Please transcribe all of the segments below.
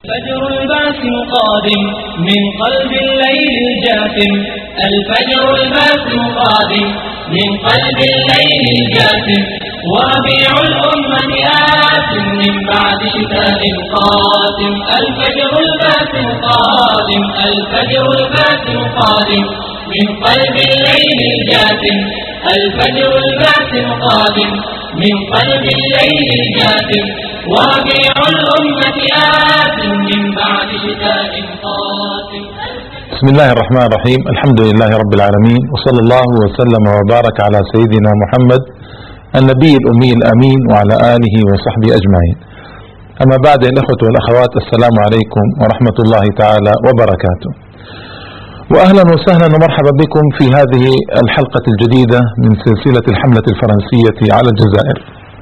فجر الباسم قادم من قلب الليل الجاثم، الفجر الباسم قادم من قلب الليل الجاثم، وربيع الأمة آت من بعد شتاء قادم، الفجر الباسم قادم، الفجر الباسم قادم من قلب الليل الجاثم، الفجر الباسم قادم من قلب الليل الجاثم، وربيع الأمة آت من بعد شتاء قادم. بسم الله الرحمن الرحيم، الحمد لله رب العالمين، وصلى الله وسلم وبارك على سيدنا محمد النبي الأمي الأمين وعلى آله وصحبه أجمعين. أما بعد، الأخوة والأخوات، السلام عليكم ورحمة الله تعالى وبركاته، وأهلا وسهلا ومرحبا بكم في هذه الحلقة الجديدة من سلسلة الحملة الفرنسية على الجزائر.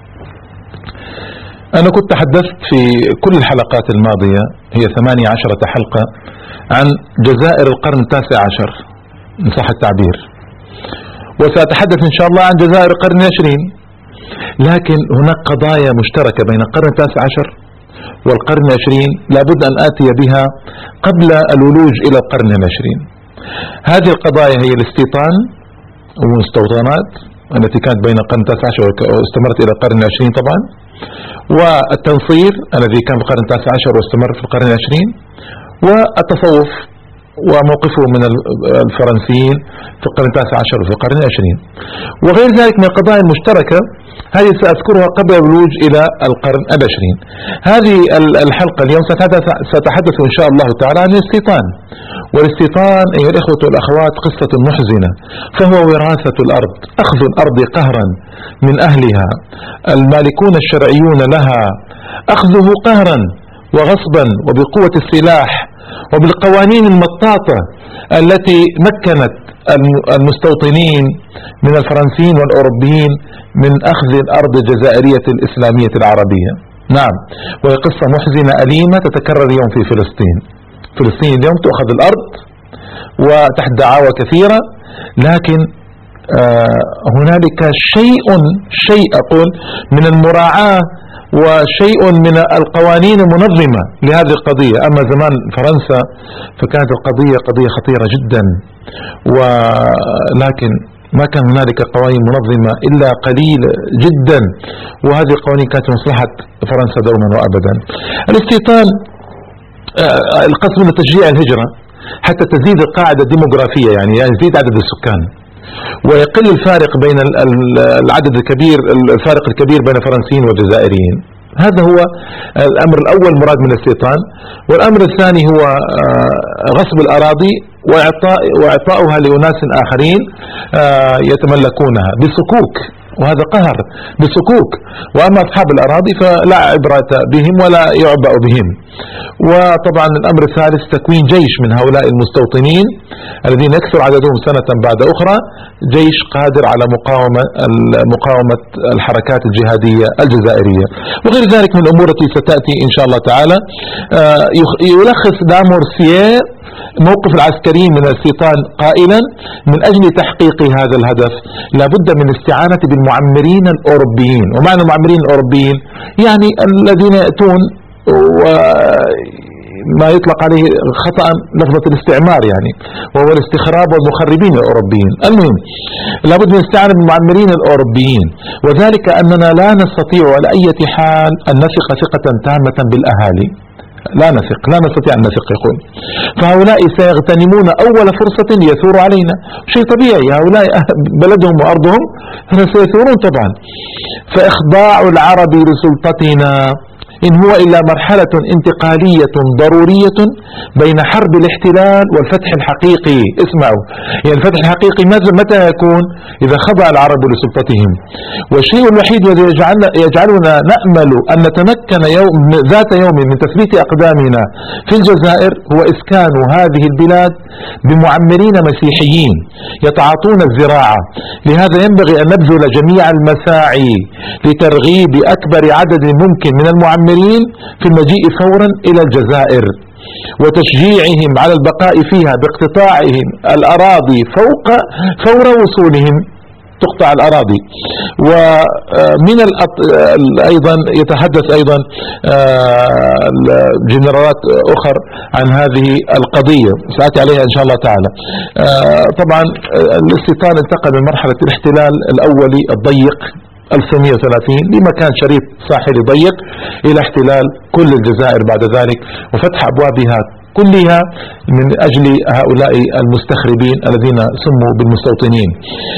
أنا كنت تحدثت في كل الحلقات الماضية، هي 18 حلقة، عن جزائر القرن التاسع عشر إن صح التعبير، وسأتحدث إن شاء الله عن جزائر القرن 20، لكن هناك قضايا مشتركة بين القرن التاسع عشر والقرن 20 لابد أن آتي بها قبل الولوج إلى القرن 20. هذه القضايا هي الاستيطان والمستوطنات التي كانت بين القرن التاسع عشر واستمرت إلى القرن 20 طبعا، والتنصير الذي كان في القرن التاسع عشر واستمر في القرن 20، والتصوف وموقفه من الفرنسيين في القرن التاسع عشر وفي القرن 20، وغير ذلك من القضايا المشتركة. هذه سأذكرها قبل الولوج إلى القرن 20. هذه الحلقة اليوم سأتحدث إن شاء الله تعالى عن الاستيطان. والاستيطان أيها الإخوة والأخوات قصة محزنة، فهو وراثة الأرض، أخذ الأرض قهرا من أهلها المالكون الشرعيون لها، أخذه قهرا وغصبا وبقوة السلاح وبالقوانين المطاطة التي مكنت المستوطنين من الفرنسيين والأوروبيين من أخذ الأرض الجزائرية الإسلامية العربية. نعم، وهي قصة محزنة أليمة تتكرر اليوم في فلسطين. فلسطين اليوم تأخذ الأرض وتحت دعاوى كثيرة، لكن هنالك شيء أقول من المراعاة وشيء من القوانين المنظمة لهذه القضية. أما زمان فرنسا فكانت القضية قضية خطيرة جدا، ولكن ما كان هنالك قوانين منظمة إلا قليل جدا، وهذه القوانين كانت مصلحة فرنسا دوما وأبدا. الاستيطان القصد من تشجيع الهجرة حتى تزيد القاعدة الديموغرافية، يعني يزيد عدد السكان ويقل الفارق بين العدد الكبير، الفارق الكبير بين الفرنسيين والجزائريين. هذا هو الأمر الأول مراد من الاستيطان. والأمر الثاني هو غصب الأراضي وإعطاؤها لأناس آخرين يتملكونها بالصكوك، وهذا قهر بالصكوك. وأما أصحاب الأراضي فلا عبرة بهم ولا يعبأ بهم. وطبعا الأمر الثالث تكوين جيش من هؤلاء المستوطنين الذين يكثر عددهم سنة بعد أخرى، جيش قادر على مقاومة الحركات الجهادية الجزائرية، وغير ذلك من الأمور التي ستأتي إن شاء الله تعالى. يلخص لامورسيير موقف العسكريين من الاستيطان قائلا: من أجل تحقيق هذا الهدف لابد من الاستعانة بالمعمرين الأوروبيين. ومعنى المعمرين الأوروبيين يعني الذين يأتون وما يطلق عليه خطأ لفظة الاستعمار، يعني وهو الاستخراب والمخربين الأوروبيين. المهم لابد من الاستعانة بالمعمرين الأوروبيين، وذلك أننا لا نستطيع على أي حال أن نثق ثقة تامة بالأهالي، لا نستطيع أن نثق. يقول فهؤلاء سيغتنمون أول فرصة ليثور علينا، شيء طبيعي، هؤلاء بلدهم وأرضهم فسيثورون طبعا. فإخضاع العرب لسلطتنا إن هو إلا مرحلة انتقالية ضرورية بين حرب الاحتلال والفتح الحقيقي. اسمعوا، يعني الفتح الحقيقي متى يكون؟ إذا خضع العرب لسلطتهم. والشيء الوحيد الذي يجعلنا نأمل أن نتمكن ذات يوم من تثبيت أقدامنا في الجزائر هو إسكان هذه البلاد بمعمرين مسيحيين يتعاطون الزراعة. لهذا ينبغي أن نبذل جميع المساعي لترغيب أكبر عدد ممكن من المعمرين في المجيء فورا إلى الجزائر، وتشجيعهم على البقاء فيها باقتطاعهم الأراضي فور وصولهم. تقطع الأراضي. ومن أيضا يتحدث أيضا جنرالات أخر عن هذه القضية سأتي عليها إن شاء الله تعالى. طبعا الاستيطان انتقل من مرحلة الاحتلال الأولي الضيق 1930 لمكان شريط ساحلي ضيق إلى احتلال كل الجزائر بعد ذلك وفتح أبوابها كلها من أجل هؤلاء المستخربين الذين سموا بالمستوطنين.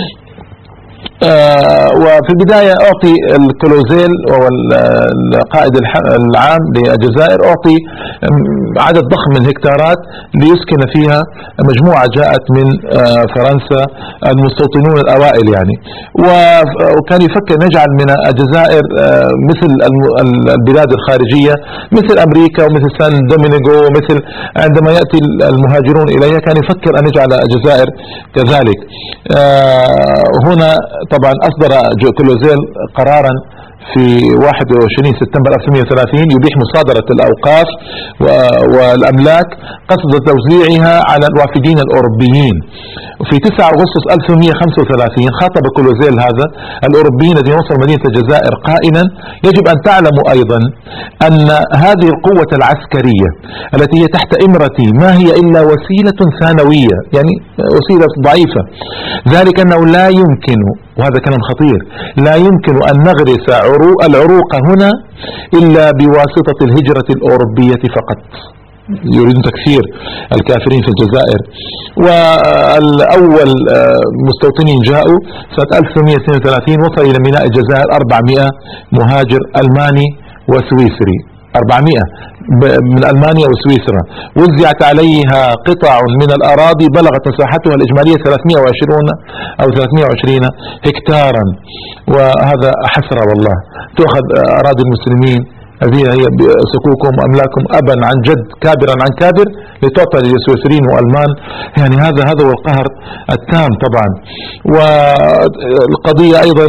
وفي البداية أعطي الكلوزيل والقائد العام للجزائر أعطي عدد ضخم من الهكتارات ليسكن فيها مجموعة جاءت من فرنسا المستوطنون الأوائل يعني. وكان يفكر نجعل من الجزائر مثل البلاد الخارجية مثل أمريكا ومثل سان دومينيغو ومثل عندما يأتي المهاجرون إليها كان يفكر أن يجعل الجزائر كذلك. هنا طبعا أصدر كلوزيل قرارا في 21 سبتمبر 1930 يبيح مصادرة الأوقاف والأملاك قصد توزيعها على الوافدين الأوروبيين. وفي 9 أغسطس 1935 خاطب كلوزيل هذا الأوروبيين الذين وصلوا مدينة الجزائر قائلا: يجب أن تعلموا أيضا أن هذه القوة العسكرية التي هي تحت إمرتي ما هي إلا وسيلة ثانوية، يعني وسيلة ضعيفة، ذلك أنه لا يمكن، وهذا كلام خطير، لا يمكن أن نغرس العروق هنا إلا بواسطة الهجرة الأوروبية فقط. يريدون تكثير الكافرين في الجزائر. والأول مستوطنين جاءوا سنة 1932 وصل إلى ميناء الجزائر 400 مهاجر ألماني وسويسري، 400 من ألمانيا وسويسرا. وزعت عليها قطع من الأراضي بلغت مساحتها الإجمالية 320 أو 320 هكتارا. وهذا حسرة والله، تأخذ أراضي المسلمين هذه هي صكوكم وأملاكم أبا عن جد كابرا عن كابر لتعطى للسويسريين وألمان. يعني هذا هو القهر التام طبعا. والقضية أيضا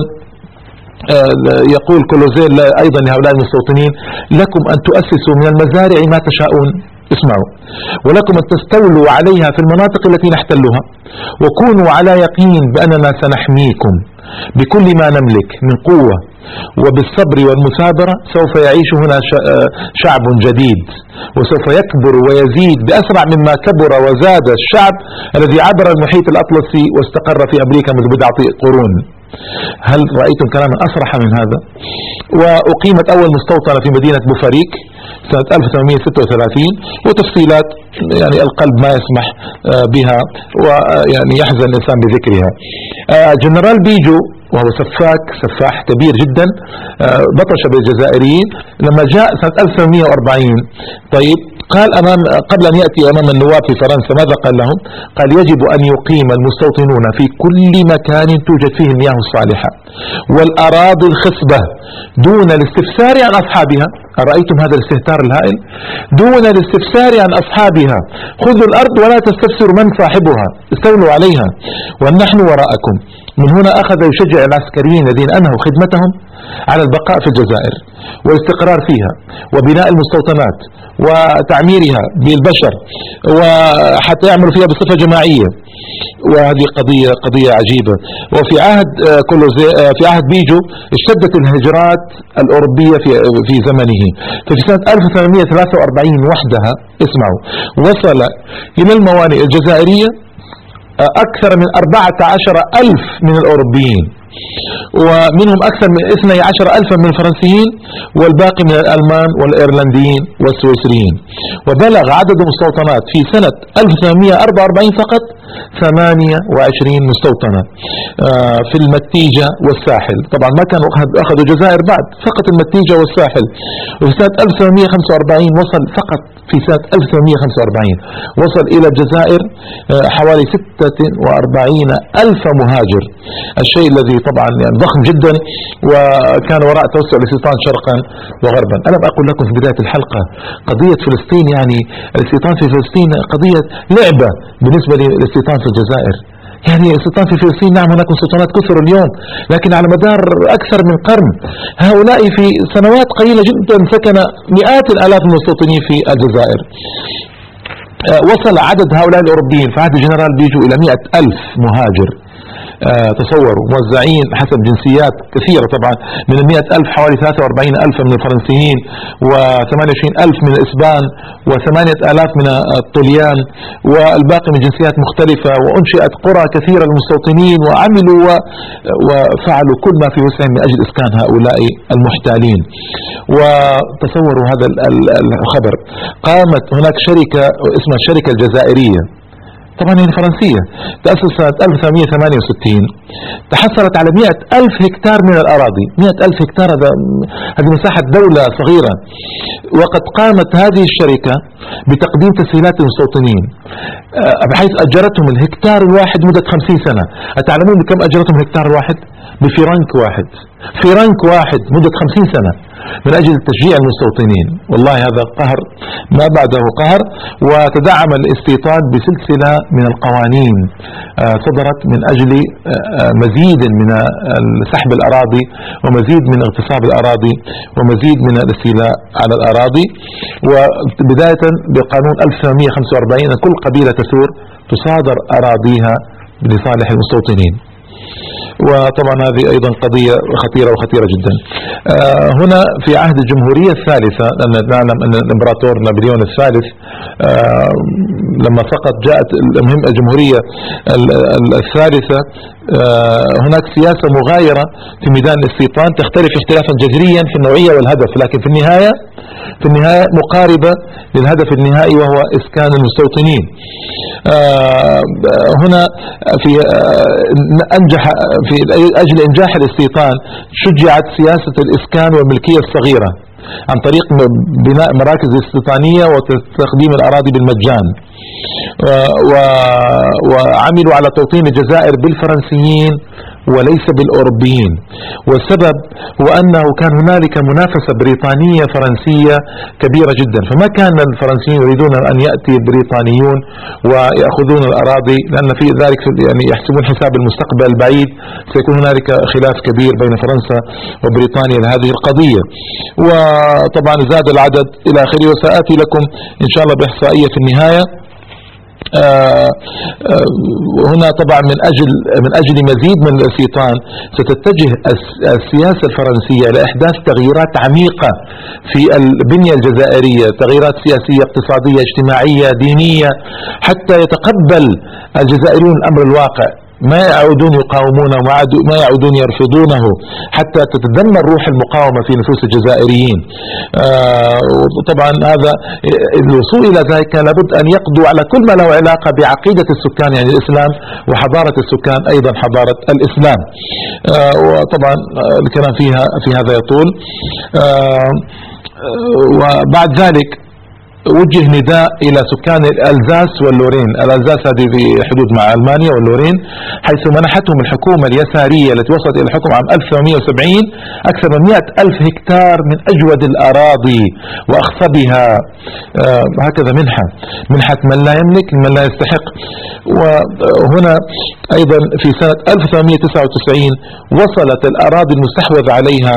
يقول كلوزيل أيضا لهؤلاء المستوطنين: لكم أن تؤسسوا من المزارع ما تشاءون، اسمعوا، ولكم أن تستولوا عليها في المناطق التي نحتلها، وكونوا على يقين بأننا سنحميكم بكل ما نملك من قوة، وبالصبر والمثابرة سوف يعيش هنا شعب جديد، وسوف يكبر ويزيد بأسرع مما كبر وزاد الشعب الذي عبر المحيط الأطلسي واستقر في أمريكا منذ بضعة قرون. هل رأيتم كلاما أصرح من هذا؟ وأقيمت أول مستوطنة في مدينة بوفاريك سنة 1836، وتفصيلات يعني القلب ما يسمح بها ويعني يحزن الإنسان بذكرها. جنرال بيجو وهو سفاح كبير جدا بطش بالجزائريين لما جاء سنة 1940. طيب قال قبل أن يأتي أمام النواب في فرنسا ماذا قال لهم؟ قال: يجب أن يقيم المستوطنون في كل مكان توجد فيه المياه الصالحة والأراضي الخصبة دون الاستفسار عن أصحابها. أرأيتم هذا الاستهتار الهائل؟ دون الاستفسار عن أصحابها، خذوا الأرض ولا تستفسروا من صاحبها، استولوا عليها ونحن وراءكم. من هنا أخذ يشجع العسكريين الذين أنهوا خدمتهم على البقاء في الجزائر والاستقرار فيها وبناء المستوطنات وتعميرها بالبشر وحتى يعملوا فيها بصفة جماعية. وهذه قضية عجيبة. وفي عهد بيجو اشتدت الهجرات الأوروبية في زمنه. ففي سنة 1843 وحدها، اسمعوا، وصل إلى الموانئ الجزائرية أكثر من 14,000 من الأوروبيين، ومنهم أكثر من 12,000 من الفرنسيين، والباقي من الألمان والإيرلنديين والسويسريين. وبلغ عدد المستوطنات في سنة 1844 فقط 28 مستوطنة في المتيجة والساحل. طبعا ما كانوا أخذوا الجزائر بعد، فقط المتيجة والساحل. وفي سنة 1845 وصل فقط في سنة 1845 وصل إلى الجزائر حوالي 46,000 مهاجر، الشيء الذي طبعا يعني ضخم جدا، وكان وراء توسع الاستيطان شرقا وغربا. أنا أقول لكم في بداية الحلقة قضية فلسطين، يعني الاستيطان في فلسطين قضية لعبة بالنسبة للاستيطان في الجزائر. يعني الاستيطان في فلسطين، نعم هناك مستوطنات كثر اليوم، لكن على مدار أكثر من قرن هؤلاء في سنوات قليلة جدا سكن مئات الآلاف المستوطنين في الجزائر. وصل عدد هؤلاء الأوروبيين في عهد الجنرال بيجو إلى 100,000 مهاجر تصوروا موزعين حسب جنسيات كثيرة طبعا، من 100,000 حوالي 43,000 من الفرنسيين، و28,000 من الإسبان، و8,000 من الطليان، والباقي من جنسيات مختلفة. وأنشئت قرى كثيرة للمستوطنين، وعملوا وفعلوا كل ما في وسعهم من أجل إسكان هؤلاء المحتالين. وتصوروا هذا الخبر، قامت هناك شركة اسمها الشركة الجزائرية، طبعا هي فرنسية، تأسست سنة 1868، تحصلت على 100,000 هكتار من الأراضي. 100,000 هكتار هذه مساحة دولة صغيرة. وقد قامت هذه الشركة بتقديم تسهيلات للمستوطنين، بحيث أجرتهم الهكتار الواحد مدة 50 سنة. أتعلمون بكم أجرتهم الهكتار الواحد؟ بفرنك واحد، فرنك واحد مدة 50 سنة، من أجل تشجيع المستوطنين. والله هذا قهر ما بعده قهر. وتدعم الاستيطان بسلسلة من القوانين صدرت من أجل مزيد من سحب الأراضي، ومزيد من اغتصاب الأراضي، ومزيد من الاستيلاء على الأراضي. وبداية بقانون 1845 أن كل قبيلة تثور تصادر أراضيها لصالح المستوطنين. وطبعا هذه أيضا قضية خطيرة وخطيرة جدا. هنا في عهد الجمهورية الثالثة، لأن نعلم أن الإمبراطور نابليون الثالث لما سقط جاءت المهم الجمهورية الثالثة، هناك سياسة مغايرة في ميدان الاستيطان تختلف اختلافا جذريا في النوعية والهدف، لكن في النهاية مقاربة للهدف النهائي، وهو إسكان المستوطنين. هنا في أنجح في أجل إنجاح الاستيطان شجعت سياسة الإسكان والملكية الصغيرة عن طريق بناء مراكز استيطانية وتقديم الأراضي بالمجان. وعملوا على توطين الجزائر بالفرنسيين وليس بالأوروبيين. والسبب هو أنه كان هنالك منافسة بريطانية فرنسية كبيرة جدا، فما كان الفرنسيين يريدون أن يأتي البريطانيون ويأخذون الأراضي، لأن في ذلك يعني يحسبون حساب المستقبل البعيد، سيكون هنالك خلاف كبير بين فرنسا وبريطانيا لهذه القضية. وطبعا زاد العدد إلى آخره، وسآتي لكم إن شاء الله بإحصائية في النهاية. هنا طبعا من أجل مزيد من الاستيطان ستتجه السياسة الفرنسية لإحداث تغييرات عميقة في البنية الجزائرية، تغييرات سياسية اقتصادية اجتماعية دينية، حتى يتقبل الجزائريون الأمر الواقع، ما يعودون يقاومونه وما يعودون يرفضونه، حتى تتدمر روح المقاومة في نفوس الجزائريين. طبعا هذا الوصول إلى ذلك لابد أن يقضوا على كل ما له علاقة بعقيدة السكان، يعني الإسلام، وحضارة السكان أيضا حضارة الإسلام. وطبعا الكلام في هذا يطول. وبعد ذلك وجه نداء إلى سكان الألزاس واللورين. الألزاس هذه في حدود مع ألمانيا، واللورين حيث منحتهم الحكومة اليسارية التي وصلت إلى الحكم عام 1870 أكثر من 100,000 هكتار من أجود الأراضي وأخصبها. هكذا منحة من لا يملك من لا يستحق. وهنا أيضا في سنة 1899 وصلت الأراضي المستحوذ عليها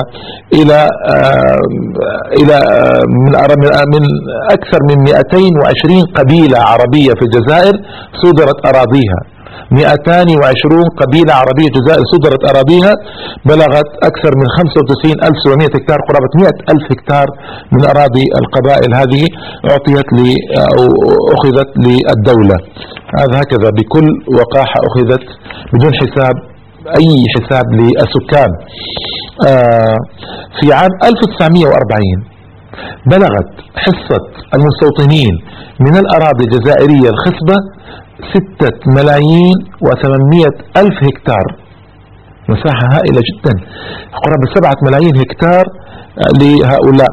إلى من أكثر من 220 قبيلة عربية في الجزائر صدرت أراضيها. 220 قبيلة عربية جزائر صدرت أراضيها، بلغت أكثر من 95,700 هكتار، قرابة 100,000 هكتار من أراضي القبائل هذه أعطيت أو أخذت للدولة. هذا هكذا بكل وقاحة أخذت بدون أي حساب للسكان. في عام 1940 بلغت حصة المستوطنين من الأراضي الجزائرية الخصبة 6,800,000 هكتار، مساحة هائلة جدا، قرابة 7 ملايين هكتار لهؤلاء.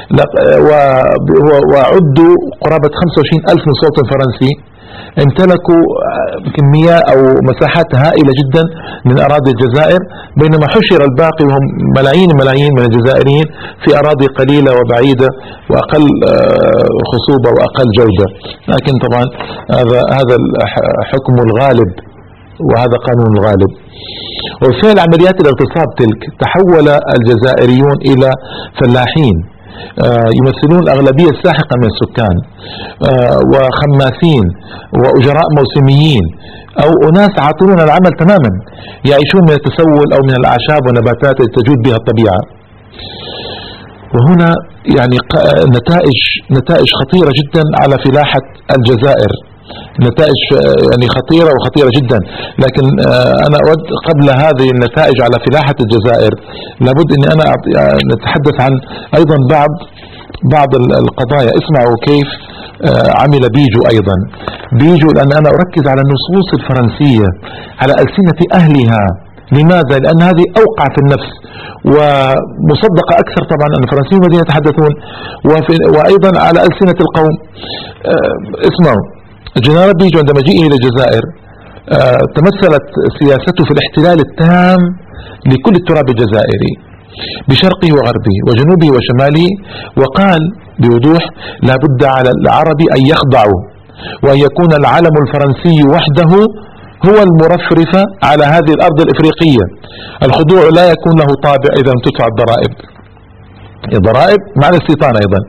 وعدوا قرابة 25,000 مستوطن فرنسي امتلكوا كمية أو مساحات هائلة جدا من أراضي الجزائر، بينما حشر الباقي وهم ملايين من الجزائريين في أراضي قليلة وبعيدة وأقل خصوبة وأقل جودة. لكن طبعا هذا الحكم الغالب وهذا قانون الغالب. وفعل عمليات الاغتصاب تلك تحول الجزائريون إلى فلاحين يمثلون الأغلبية الساحقة من السكان، وخماسين وأجراء موسميين أو أناس عاطلون العمل تماما، يعيشون من التسول أو من الأعشاب والنباتات التي تجود بها الطبيعة. وهنا يعني نتائج خطيرة جدا على فلاحة الجزائر، نتائج يعني خطيرة جدا. لكن أنا أود قبل هذه النتائج على فلاحة الجزائر لابد أن أنا نتحدث عن أيضا بعض القضايا. اسمعوا كيف عمل بيجو أيضا. بيجو لأن أنا أركز على النصوص الفرنسية على ألسنة أهلها. لماذا؟ لأن هذه أوقع في النفس ومصدقة أكثر طبعا أن الفرنسيين الذين يتحدثون، وأيضا على ألسنة القوم. اسمعوا، الجنرال بيجو عند مجيئه إلى الجزائر تمثلت سياسته في الاحتلال التام لكل التراب الجزائري بشرقه وغربه وجنوبه وشماله، وقال بوضوح لا بد على العرب أن يخضعوا وأن يكون العلم الفرنسي وحده هو المرفرف على هذه الأرض الإفريقية. الخضوع لا يكون له طابع إذا لم تدفع الضرائب مع الاستيطان أيضا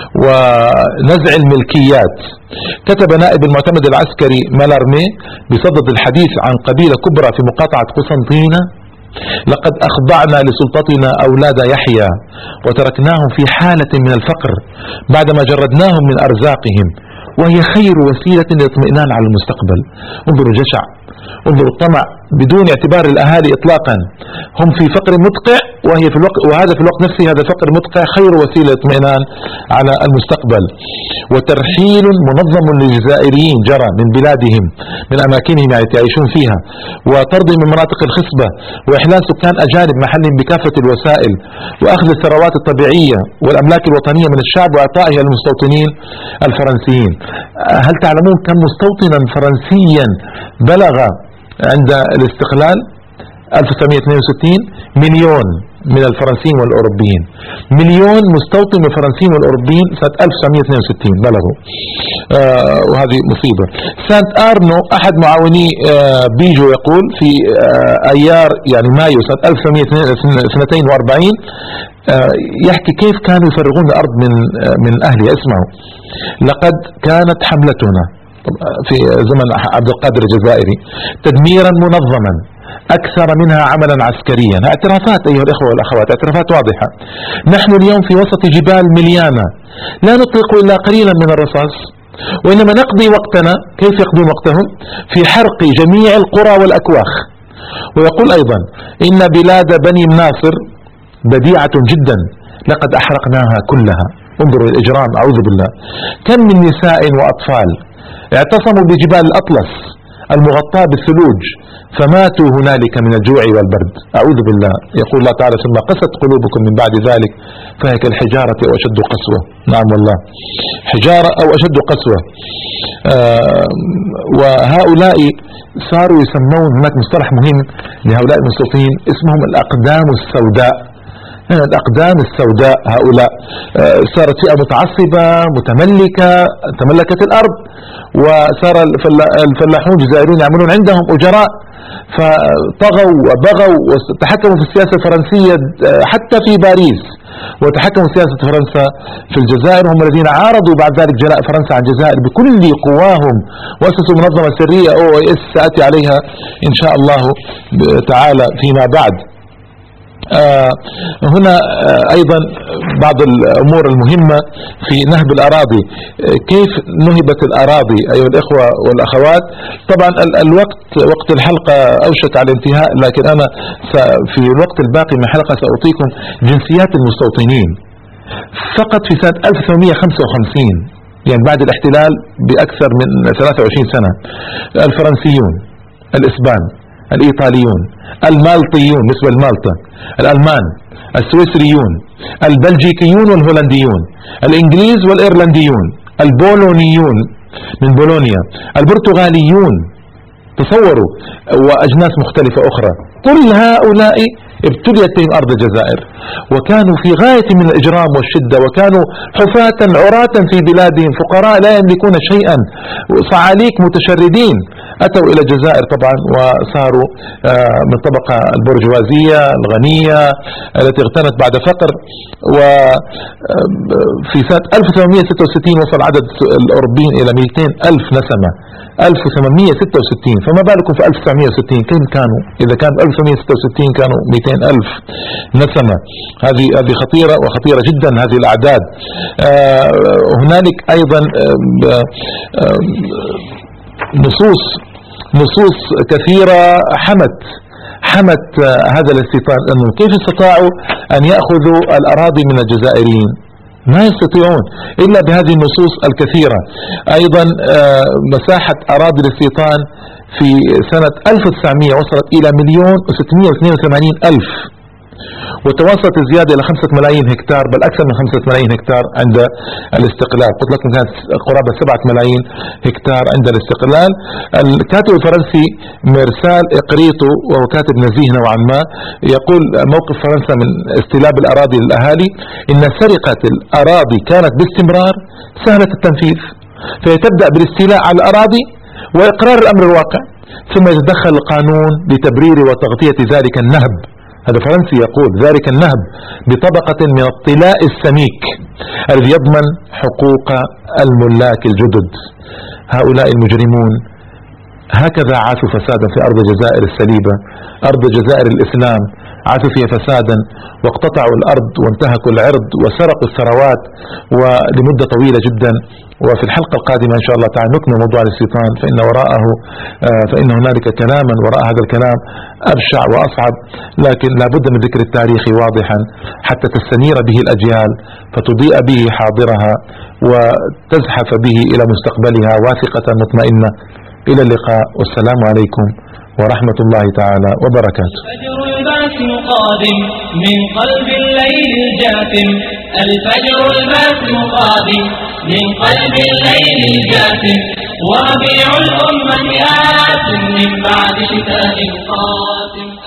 ونزع الملكيات. كتب نائب المعتمد العسكري مالارمي بصدد الحديث عن قبيلة كبرى في مقاطعة قسنطينة: لقد أخضعنا لسلطتنا أولاد يحيى وتركناهم في حالة من الفقر بعدما جردناهم من أرزاقهم، وهي خير وسيلة للاطمئنان على المستقبل. انظروا الجشع، انظروا الطمع بدون اعتبار الأهالي إطلاقا. هم في فقر مدقع وهذا في الوقت نفسه هذا فقر مدقع خير وسيلة اطمئنان على المستقبل. وترحيل منظم للجزائريين جرى من بلادهم من أماكنهم التي يعيشون فيها، وطردهم من مناطق الخصبة، وإحلال سكان أجانب محلهم بكافة الوسائل، وأخذ الثروات الطبيعية والأملاك الوطنية من الشعب وإعطائها للمستوطنين الفرنسيين. هل تعلمون كم مستوطنا فرنسيا بلغ عند الاستقلال 1962؟ مليون من الفرنسيين والأوروبيين. مليون مستوطن من الفرنسيين والأوروبيين سنة 1962 بلغوا. وهذه مصيبة. سانت آرنو أحد معاوني بيجو يقول في أيار يعني مايو سنة 1942 يحكي كيف كانوا يفرغون الأرض من أهلها. اسمعوا: لقد كانت حملتنا في زمن عبد القادر الجزائري تدميرا منظما أكثر منها عملا عسكريا. اعترافات أيها الإخوة والأخوات، اعترافات واضحة. نحن اليوم في وسط جبال مليانة، لا نطلق إلا قليلا من الرصاص، وإنما نقضي وقتنا. كيف يقضون وقتهم؟ في حرق جميع القرى والأكواخ. ويقول أيضا: إن بلاد بني الناصر بديعة جدا لقد أحرقناها كلها. انظروا الإجرام، أعوذ بالله. كم من نساء وأطفال اعتصموا بجبال الأطلس المغطاة بالثلوج فماتوا هنالك من الجوع والبرد. أعوذ بالله. يقول الله تعالى: ثم قست قلوبكم من بعد ذلك فهي كالحجارة أو أشد قسوة. نعم والله، حجارة أو أشد قسوة. وهؤلاء صاروا يسمون، هناك مصطلح مهم لهؤلاء المستوطنين اسمهم الأقدام السوداء. الأقدام السوداء هؤلاء صارت فئة متعصبة متملكة تملكت الأرض، وصار الفلاحون الجزائريون يعملون عندهم أجراء، فطغوا وبغوا وتحكموا في السياسة الفرنسية حتى في باريس، وتحكموا سياسة فرنسا في الجزائر. هم الذين عارضوا بعد ذلك جلاء فرنسا عن الجزائر بكل قواهم، وأسسوا منظمة سرية OAS سأتي عليها إن شاء الله تعالى فيما بعد. هنا أيضا بعض الأمور المهمة في نهب الأراضي. كيف نهبت الأراضي أيها الإخوة والأخوات؟ طبعا وقت الحلقة أوشك على الانتهاء، لكن أنا في الوقت الباقي من الحلقة سأعطيكم جنسيات المستوطنين. فقط في سنة 1955 يعني بعد الاحتلال بأكثر من 23 سنة: الفرنسيون، الإسبان، الإيطاليون، المالطيون بالنسبة لمالطا، الألمان، السويسريون، البلجيكيون والهولنديون، الإنجليز والإيرلنديون، البولونيون من بولونيا، البرتغاليون، تصوروا، وأجناس مختلفة أخرى. كل هؤلاء ابتليت بهم أرض الجزائر، وكانوا في غاية من الإجرام والشدة، وكانوا حفاة عراة في بلادهم، فقراء لا يملكون شيئا، صعاليك متشردين. أتوا إلى الجزائر طبعا وصاروا من الطبقة البرجوازية الغنية التي اغتنت بعد فقر. وفي سنة 1866 وصل عدد الأوروبيين إلى 200,000 نسمة. 1866، فما بالكم في 1960 كم كانوا؟ إذا كان 1966 كانوا 200,000 نسمة. هذه خطيرة وخطيرة جدا هذه الأعداد. هنالك أيضا نصوص كثيرة حمت هذا الاستيطان، أنه كيف استطاعوا أن يأخذوا الأراضي من الجزائريين؟ ما يستطيعون إلا بهذه النصوص الكثيرة. أيضا مساحة أراضي الاستيطان في سنة 1900 وصلت إلى 1,682,000، وتوصلت الزيادة إلى 5 ملايين هكتار، بل أكثر من 5 ملايين هكتار عند الاستقلال. قلت لكم كانت قرابة 7 ملايين هكتار عند الاستقلال. الكاتب الفرنسي ميرسال إقريتو، وهو كاتب نزيه نوعا ما، يقول موقف فرنسا من استلاب الأراضي للأهالي: إن سرقة الأراضي كانت باستمرار سهلة التنفيذ، فهي تبدأ بالاستيلاء على الأراضي وإقرار الأمر الواقع، ثم يتدخل القانون لتبرير وتغطية ذلك النهب. هذا فرنسي يقول: ذلك النهب بطبقة من الطلاء السميك الذي يضمن حقوق الملاك الجدد. هؤلاء المجرمون هكذا عاشوا فسادا في أرض الجزائر السليبة، أرض جزائر الإسلام، عاشوا فيها فسادا واقتطعوا الأرض وانتهكوا العرض وسرقوا الثروات ولمدة طويلة جدا. وفي الحلقة القادمة إن شاء الله تعالى نكمل موضوع الاستيطان، فإن هنالك كلاما وراء هذا الكلام أبشع وأصعب، لكن لا بد من ذكر التاريخ واضحا حتى تستنير به الأجيال، فتضيء به حاضرها وتزحف به إلى مستقبلها واثقة مطمئنة. إلى اللقاء، والسلام عليكم ورحمة الله تعالى وبركاته. الفجر الباسم قادم من قلب الليل الجاثم، الفجر الباسم قادم من قلب الليل الجاثم، وربيع الأمة آت من بعد شتاء قاتم.